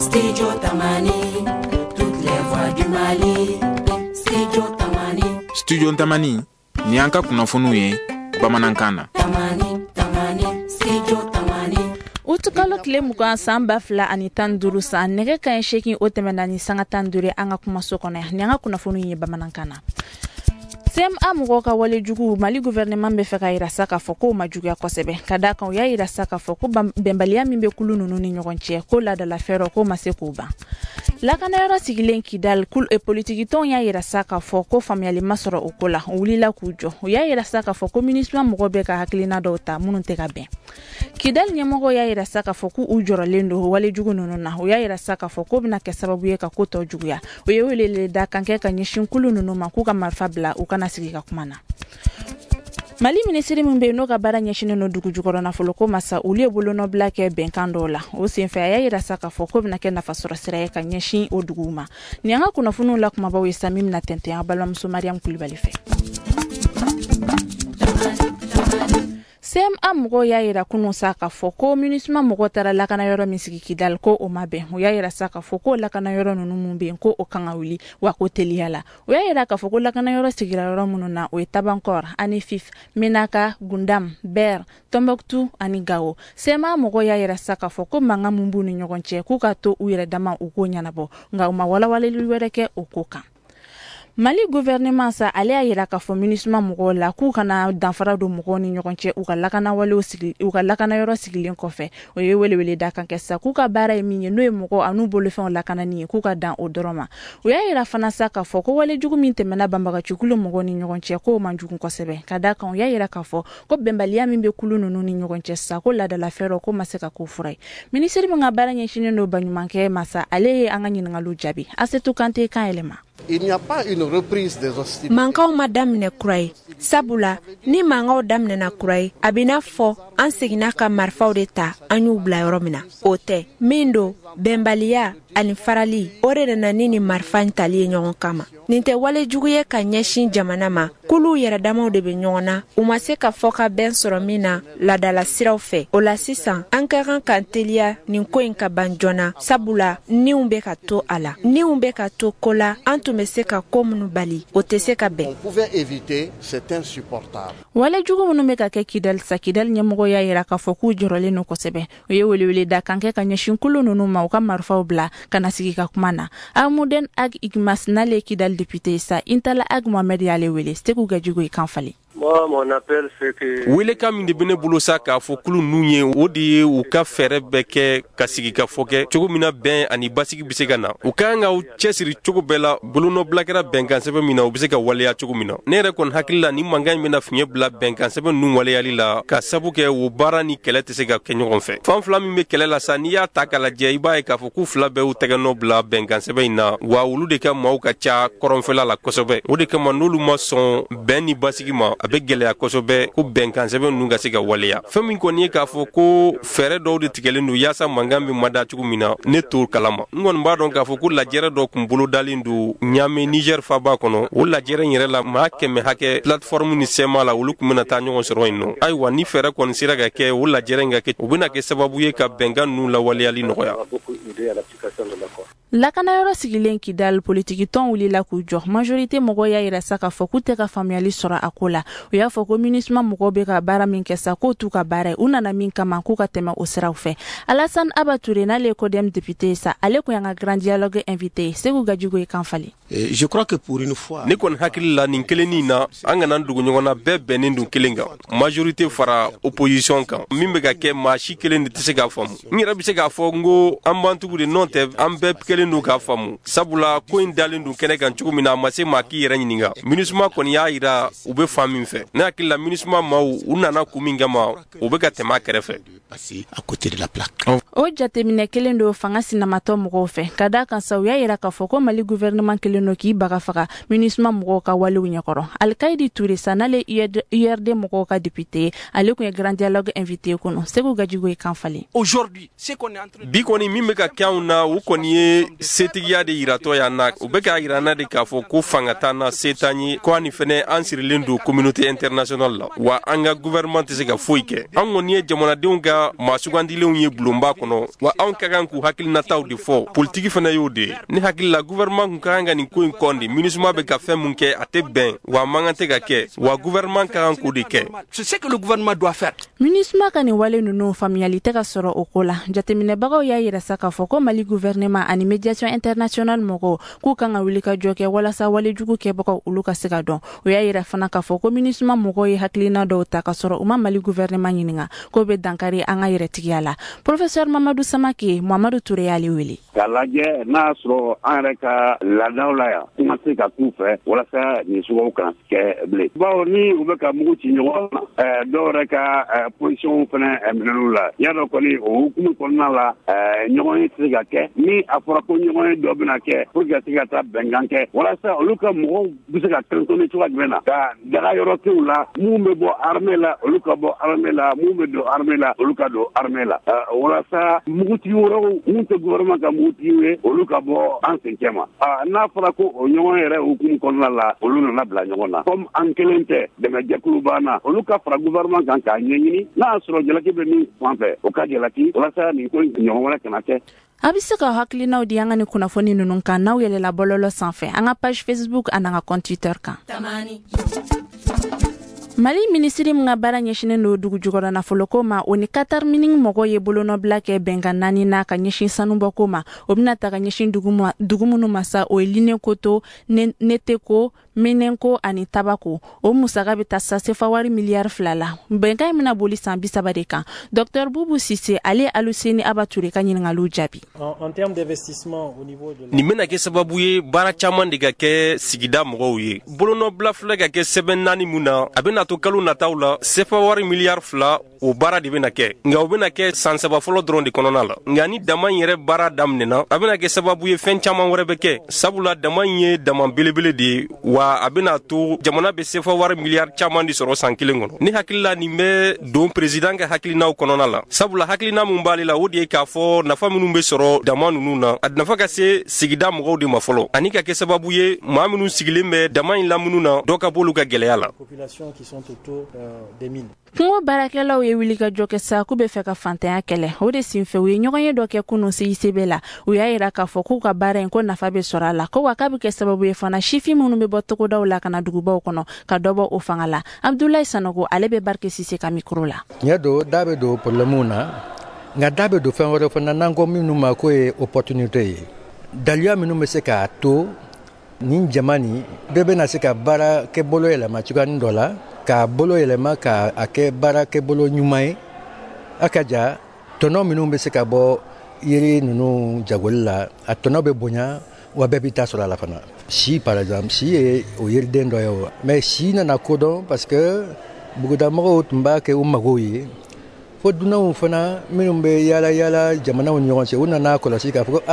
Studio Tamani, toutes les voix du Mali. Studio Tamani. Studio Tamani, ni anka kunafunu ye, Bamanankana. Tamani, Studio Tamani. Utukalo kile muka samba fla ani tanduru sa nege kan sheki otemena ni sanga tandure anga kuma sokona ni anga kunafunu ye Bamanankana. CMA mugo ka wale jugu Mali gouvernement be feka ira saka foko majugu ya kosebe kada kan ya ira saka foko bembalia mimbe kulunu nuni nyogonche ko la de la fero ko masekuba la kanara sigilen kidal kul e politiki ton ya ira saka foko familiali masoro okola ulila kujo ya ira saka foko ministre mugo be ka haklina dota mununte ka ben kidal nyamogo ya ira saka foko ujoro lendo wale jugu nununa ya ira saka foko bina ke sababu ye ka koto jugu ya oyewele le da kanke ka nyishin kulunu no makuka marfabla ukana sigika kumana Mali ministeri mumbe no ka bara nyashine no dugu jukoro na foloko masa ulie bolo no black benkandola o senfa ya ira saka foko bina ke na fasora sira ka nyashin oduguma ni anga kuna funu la kuma bawe samim na tente ya balwa Mariam Kulibali fe CMA mugo ya ira kunu saka foko munisma mugo tara lakana yoro misiki kidal ko o mabe ya ira saka foko lakana yoro nunu mumbe ko o kangawuli wa ko teliala ya ira ka foko lakana yoro sigira yoro mununa o etabankor ani fif menaka gundam ber tomboktu ani gawo CMA mugo ya ira saka foko manga mumbu ni nyogonche ku ka to uire dama uko nyanabo nga uma wala wale liwereke okoka Mali gouvernement sa ale ayira ka fo munisma mugo la ku kana danfara do mugo ni nyokonche u ka lakana wale osigi u ka lakana yoro sigilen kofe o ye wele da kan kessa ku ka bara eminye no e mugo anu bolo fe on lakana ni ku ka dan odoroma o ya ira fana sa ka fo ko wale jugu minte mena bambaga chukulu mugo ni nyokonche ko manjugu kosebe kada kan ya ira ka fo ko bembalia mimbe kulu no ni nyokonche sa ko la de la fero ko maseka ko furai ministeri mga bara nyeshine no banyumanke masa ale angani ngalu jabi asetu kante kan elema. Il n'y a pas une reprise des hostilités. Mankaw madamne kurai sabula ni mangaw damne na kurai abina fo an segina ka marfaw de ta anyu bla yoromina ote mindo bembalia ani farali ore na nini marfan tali nyon kama ninte wale juguye ka nyeshin jamana ma kulu yera damaw de be nyona umase ka foka ben soromina la dala siraw fe o la sisan ankaran kantelia nin ko en ka banjona sabula ni umbe ka to ala ni umbe ka to kola antumeseka komunu bali oteseka be On pouvait éviter, c'est insupportable. Wale jugu munu meka ke kidal sa kidal nyamugo ya ira ka foku jorole no kosebe oye wele da kanke ka nyeshin kulu no ma ka marfa obla kana sigika kumana amuden ag igmas nale kidal député sa intala ag Mohamed Yale wele steku gajugo ikanfali Moi, mon appel, c'est que... Wele kam inde bene bulo sa ka fo kulu nunye odi u ka fere beke ka sigi ka foke chogo mina ben ani basigi bisega na u ka nga u chesiri chogo bela bulo no blakera ben kan sebe mina u bisega wale ya chogo mina nere kon hakilla ni mangan mina finye bla ben kan sebe nu wale ya lila ka sabu ke u bara ni kele te sega kenyo kon fe fam flam mi kele la sa ni ya takala je iba ka fo ku fla be u tega no bla ben kan sebe ina wa ulu de ka mau ka cha koron fela la kosobe u de ka manulu ma son ben ni basigi ma abe gele ya kosobe ku ben kan sebe nu ga sega wale ya famin ko ni ka fo ko fere do de tigele nu yasa mangambi mada chugu mina ne tour kalama ngon ba don ka fo ku la jere do kumbulo dalindu nyame Niger fa ba kono o la jere nyere la ma keme hake plateforme ni sema la ulu kumina ta nyon soro ino ay wa ni fere kon sira ga ke o la jere nga ke obina ke sababu ye ka bengan nu la wale ali no ya lakana yoro sigilen kidal politiki ton wuli la ku jo majorité mogo ya ira saka foku te ka familiali sora akola o ya foko munisma mogo be ka bara min kesa ko tu ka bara una na min kama ku ka tema o sira fe Alassane Abature na le kodem député sa ale ko yanga grand dialogue invité segu gajugo e kanfali je crois que pour une fois ni kon hakil la nin keleni na anga nan dugu nyona bebe nindu kelenga majorité fara opposition kan mimbe ga ke ma shi keleni tise ga famu ni rabi se ga fongo ambantu bude nonte ambe kelenu ga famu sabula ko indalindu kene kan chugumina mase maki yera nyininga munisma kon ya ira ube famin fe na akilla munisma ma unana kuminga ma ube ka tema kerefe passer à côté de la plaque o jate mine kelendo fanga sinamato mugo fe kada kan sawya ira ka foko Mali gouvernement keleno ki baga faga munisma mugo ka walu nyakoro alkaidi touré sanale URD mugo ka député ale ko grand dialogue invité kono segu gajigo e kanfali aujourd'hui c'est qu'on est en train bi koni mimbe ka kauna u koni setigia de irato ya na ube ka irana de ka foko fanga tana setani ko ani fene ansirilendu communauté communauté internationale la wa an ka gouvernement tɛ se ka foyi kɛ an kɔni ye jamanadenw ka maasugandilenw ye bulonba kɔnɔ wa anw ka kan k'u hakilinataw de fɔ politiki fana y'o de ni hakilila gouvernement kun ka kan ka nin ko in kɔn de MINUSMA bɛ ka fɛn mun kɛ a tɛ bɛn wa man kan tɛ ka kɛ wa gouvernement ka kan k'o de kɛ. C'est ce que le gouvernement doit faire. MINUSMA ka nin wale ninnu faamuyali tɛ ka sɔrɔ o ko la jateminɛbagaw y'a yira sa k'a fɔ ko Mali gouvernement ani médiation internationale mɔgɔw k'u kan ka wuli ka jɔ kɛ walasa walejugu kɛbagaw olu ka se ka dɔn o y'a yira fana k'a fɔ ko MINUSMA mɔgɔw ye hakilina dɔw ta ka sɔrɔ u ma Mali gouvernement ɲininka k'o bɛ dankari an ka yɛrɛtigiya la. Professeur Mamadou Samake Mohamedou Touré y'ale wele. K'a lajɛ n'a sɔrɔ an yɛrɛ ka laadaw la yan kuma se ka k'u fɛ walasa nin suguw kana kɛ bilen. Bawo ni u bɛ ka mugu ci ɲɔgɔn na dɔw yɛrɛ ka position fana minɛnw la y'a dɔn kɔni o hukumu kɔnɔna la ɲɔgɔn ye tɛ se ka kɛ ni a fɔra ko ɲɔgɔn ye dɔ bɛna kɛ pour que ka se ka taa bɛnkan kɛ walasa olu ka mɔgɔw bɛ se ka tɛntɛn cogoya jumɛn na ka daga yɔrɔ t'u la mun bɛ bɔ armée la olu ka bɔ armée la mun bɛ don armée la olu ka don armée la walasa mugutigi wɛrɛw mun tɛ gouvernement ka mugutigi ye olu ka bɔ an senkɛ ma n'a fɔra ko o ɲɔgɔn yɛrɛ hukumu kɔnɔna la olu nana bila ɲɔgɔn na comme an kelen tɛ dɛmɛjɛkulu banna olu ka fara gouvernement kan k'a ɲɛɲini n'a sɔrɔ jalaki bɛ min fan fɛ o ka jalaki walasa nin ko ɲɔgɔn wɛrɛ kana kɛ. A bɛ se ka hakilinaw di an ka ni kunnafoni ninnu kan n'aw yɛlɛla bɔlɔlɔ sanfɛ an ka page Facebook ani an ka compte Twitter kan. Mali ministri mun ka baara ɲɛsinen do dugu jukɔrɔ nafoloko ma o ni Qatar mining mɔgɔ ye bolonɔbila kɛ bɛnkan 4 na ka ɲɛsin sanubɔko ma o bɛna ta ka ɲɛsin dugu minnu ma sa o ye Linekoto, Neteko, Menenko ani Tabako o musaka bɛ ta sa sefa wari miliyari 2 la bɛnkan mina boli san 30 de kan Dr Boubou Cissé ale Aluseni Abature ka ɲininkaliw jaabi. En termes d'investissement au niveau de nin bɛna kɛ sababu ye baara caman de ka kɛ sigida mɔgɔw ye bolonɔbila filɛ ka kɛ sɛbɛn 4 mun na a bɛna to kalo nataw la sefa wari miliyari 2 o baara de bɛna kɛ nka o bɛna kɛ san 3 fɔlɔ dɔrɔn de kɔnɔna la nka ni dama yɛrɛ baara daminɛna a bɛna kɛ sababu ye fɛn caman wɛrɛ bɛ kɛ sabula dama ye dama belebele de ye wa a bɛna to jamana bɛ sefa wari miliyari caman de sɔrɔ san kelen kɔnɔ ni hakilila nin bɛ don président ka hakilinaw kɔnɔna la sabula hakilina mun b'ale la o de ye k'a fɔ nafa minnu bɛ sɔrɔ dama ninnu na a nafa ka se sigida mɔgɔw de ma fɔlɔ ani ka kɛ sababu ye maa minnu sigilen bɛ dama in lamunu na dɔ ka b'olu ka gɛlɛya la. Kungo baarakɛlaw ye wuli ka jɔ kɛ sa k'u bɛ fɛ ka fantanya kɛlɛ o de senfɛ u ye ɲɔgɔn ye dɔ kɛ kunun CICB la u y'a yira k'a fɔ k'u ka baara in ko nafa bɛ sɔrɔ a la ko wa k'a bɛ kɛ sababu ye fana sifin minnu bɛ bɔ togodaw la ka na dugubaw kɔnɔ ka dɔ bɔ o fanga la Abdoulaye Sanogo ale bɛ Barke Cissé ka micro la. Ɲɛ do da bɛ don problème na nka da bɛ don fɛn wɛrɛ fana n'an ko minnu ma ko ye opportunité ye daliya minnu bɛ se k'a to nin jama nin bɛɛ bɛna se ka baara kɛ bolo yɛlɛma cogoyanin dɔ la ka bolo yɛlɛma ka a kɛ baara kɛ bolo ɲuman ye a ka ja tɔnɔ minnu bɛ se ka bɔ yiri ninnu jagoli la a tɔnɔ bɛ bonya wa bɛɛ bɛ taa sɔrɔ a la fana si par exemple si ye o yiriden dɔ ye o mais si nana kodɔn parce que bugudamɔgɔw tun b'a kɛ u magow ye fo dunanw fana minnu bɛ yaala yaala jamanaw ni ɲɔgɔn cɛ u nana kɔlɔsi k'a fɔ ko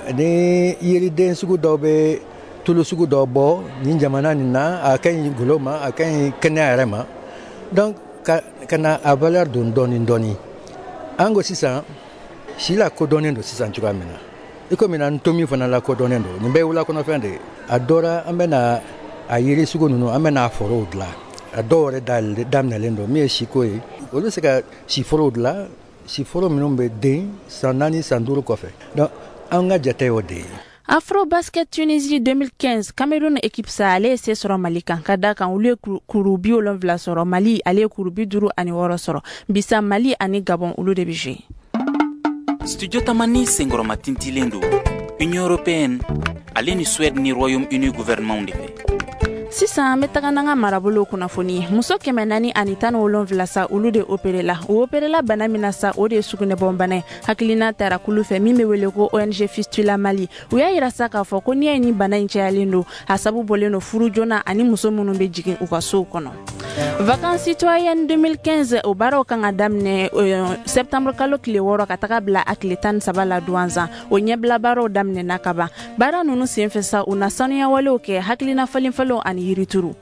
ni yiriden sugu dɔw bɛ tulu sugu dɔ bɔ nin jamana nin na a ka ɲi golo ma a ka ɲi kɛnɛya yɛrɛ ma donc ka na a valeur don dɔɔni dɔɔni an ko sisan si la kodɔnnen don sisan cogoya min na i komi na ntomi fana la kodɔnnen don nin bɛɛ ye wulakɔnɔfɛn de ye a dɔra an bɛna a yiri sugu ninnu an bɛna a forow dilan a dɔw yɛrɛ daminɛlen don min ye siko ye olu bɛ se ka si forow dilan si foro minnu bɛ den san 4 san 5 kɔfɛ donc an ka jate y'o de ye. Afro Basket Tunisie 2015 Cameroun équipe sa ale se sɔrɔ Mali kan ka da kan olu ye kuru 70 sɔrɔ Mali ale kuru 56 sɔrɔ bisa Mali ani Gabon olu de bɛ jouer. Studio Tamani senkɔrɔma tintilen do Union Européenne ale ni Suède ni Royaume-Uni gouvernement de fɛ. Sisan an bɛ taga n'an ka marabolo kunnafoni muso 417 sa olu de opéré la o opéré la bana min na sa o de ye sugunɛbɔn bana ye hakilina taara kulu fɛ min bɛ wele ko ONG Fistula Mali u y'a yira sa k'a fɔ ko n'i ye ni bana in cayalen don a sabu bɔlen don furu joona ani muso minnu bɛ jigin u ka sow kɔnɔ. Vacances citoyennes 2015 o baaraw kan ka daminɛ septembre kalo tile 6 ka taga bila a tile 13 la Douanzan o ɲɛbila baaraw daminɛna ka ban baara ninnu senfɛ sa u na sanuya walew kɛ hakilina falenfalenw ani yirituru.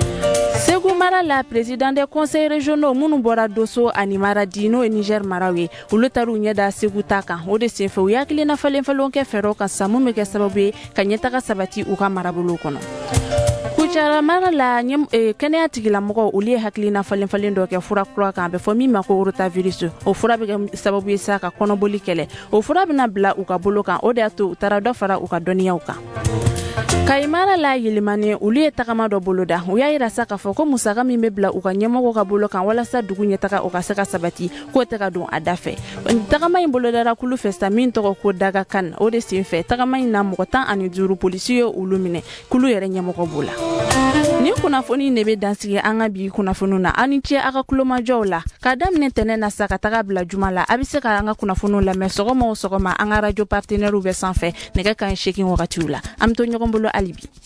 Segu mara la président des conseils régionaux minnu bɔra Dosso ani Maradi n'o ye Niger maraw ye olu taru ɲɛda Segu ta kan o de senfɛ u hakilina falenfalenw kɛ fɛɛrɛw kan sa mun bɛ kɛ sababu ye ka ɲɛtaga sabati u ka marabolo kɔnɔ. Kucala mara la kɛnɛya tigilamɔgɔ olu ye hakilina falen dɔ kɛ fura kura kan bɛ fɔ min ma ko rotavirus o fura bɛ kɛ sababu ye sa ka kɔnɔboli kɛlɛ o fura bɛna bila u ka bolo kan o de y'a to u taara dɔ fara u ka dɔnniyaw kan Kaimara la yelimane olu ye tagama dɔ boloda u y'a yira sa k'a fɔ ko musaka min bɛ bila u ka ɲɛmɔgɔ ka bolo kan walasa dugu ɲɛtaga o ka se ka sabati k'o tɛ ka don a da fɛ tagama in bolodara kulu fɛ sa min tɔgɔ ko Daga Kan o de sen fɛ tagama in na mɔgɔ 15 polisi ye olu minɛ kulu yɛrɛ ɲɛmɔgɔ b'o la ni kunnafoni ne bɛ dansigi an ka bi kunnafoniw na ani cɛ a ka kulomajɔw la ka daminɛ tɛnɛ na sa ka taga bila juma la a bɛ se ka an ka kunnafoniw lamɛn sɔgɔma o sɔgɔma an ka radio partenaires bɛ sanfɛ nɛgɛ kan 8 wagatiw la an bɛ to ɲɔgɔn bolo alibi